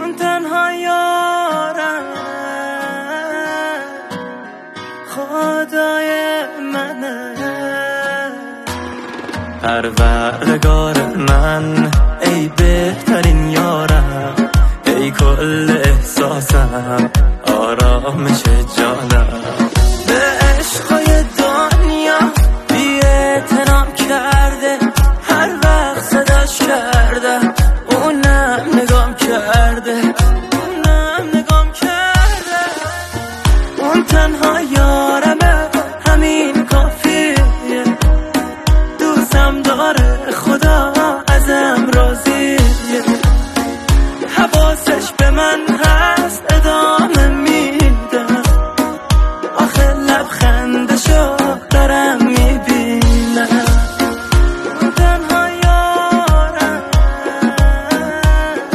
اون تنها یارم، خدای منه، پروردگار من، ای بهترین یارم، ای کل احساسم، آرامش جانم. به عشقای دنیا بی اعتنام کرده، هر وقت صداش کرده اونم نگام کرده، اونم نگام کرده. اون تنها یارمه، همین کافیه، دوستم داره، خدا ازم راضیه، حواسش به من هست،